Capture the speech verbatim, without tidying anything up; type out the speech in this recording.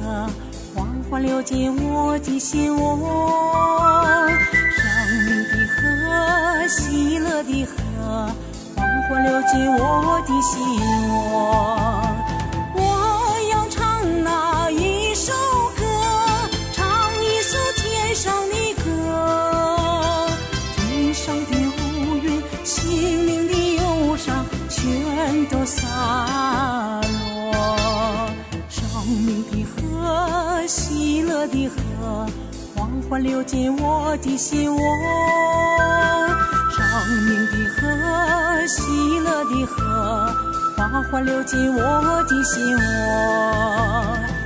缓缓流进我的心窝。生命的河，喜乐的河，缓缓流进我的心窝。我要唱那一首歌，唱一首天上的歌。天上的乌云，心灵的忧伤，全都洒落。生命的河，喜乐的河，缓缓流进我的心窝。生命的河，喜乐的河，缓缓流进我的心窝。